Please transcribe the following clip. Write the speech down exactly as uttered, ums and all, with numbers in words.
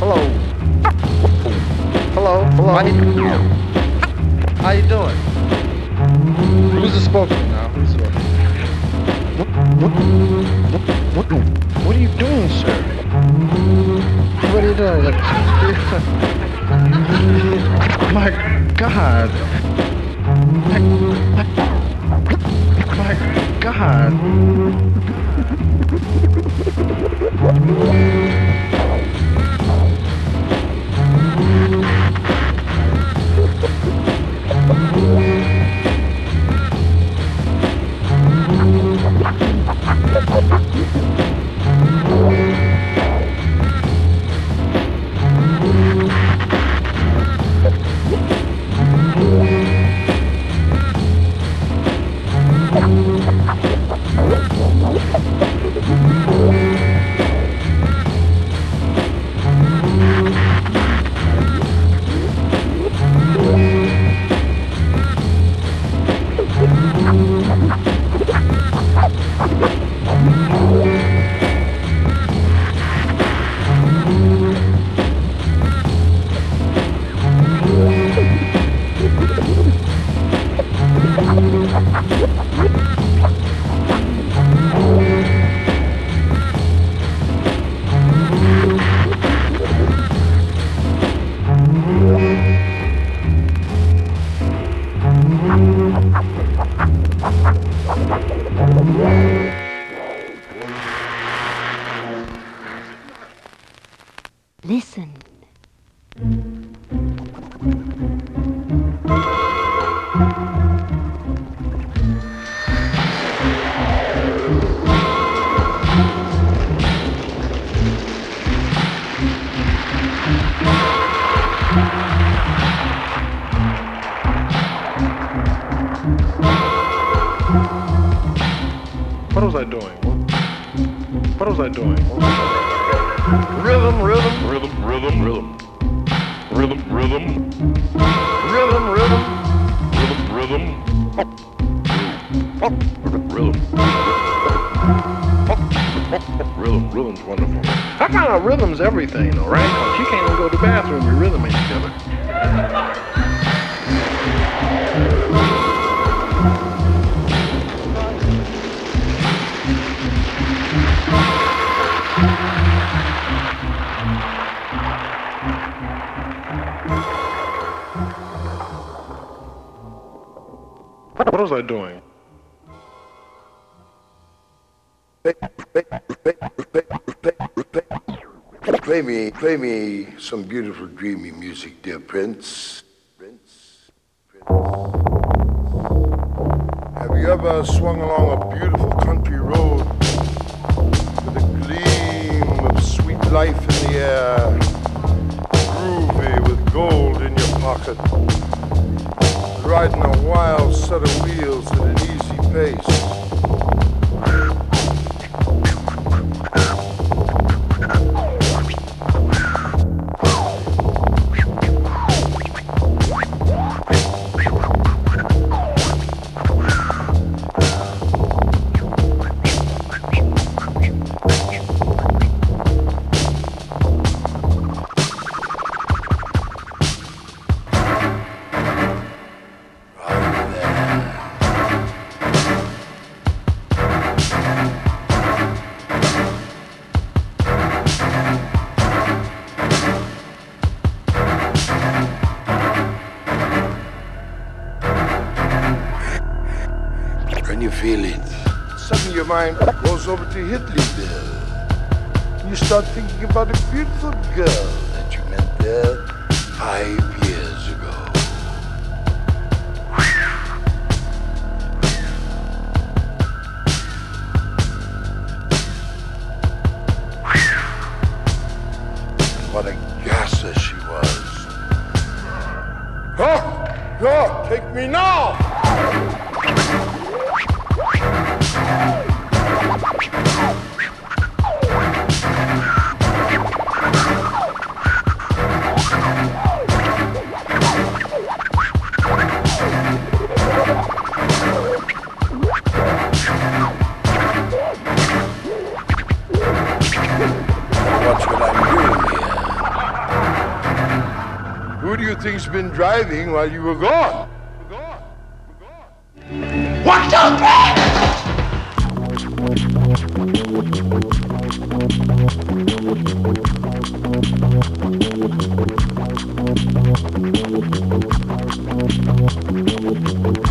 Hello. Hello. Hello. How you, How you doing? Who's the spokesman now? Who's the what, what, what, what, what are you doing, sir? What are you doing? Like, my God. My, my God. Listen. What was I doing? What was I doing? Rhythm, rhythm, rhythm, rhythm, rhythm. Rhythm, rhythm. Rhythm, rhythm. Rhythm, rhythm. Rhythm. Rhythm, rhythm's wonderful. I found out rhythm's everything though, right? Because you can't even go to the bathroom, your rhythm ain't together. What was I doing? Play me, play me some beautiful, dreamy music, dear Prince. Prince, Prince. Have you ever swung along a beautiful country road with a gleam of sweet life in the air, groovy with gold in your pocket, riding a wild set of wheels at an easy pace? Can you feel it? Suddenly your mind goes over to Hitleyville. You start thinking about a beautiful girl that you met there five years ago. And what a gasser she was. Oh, oh, take me now! everything's been driving while you were gone. One, two, three!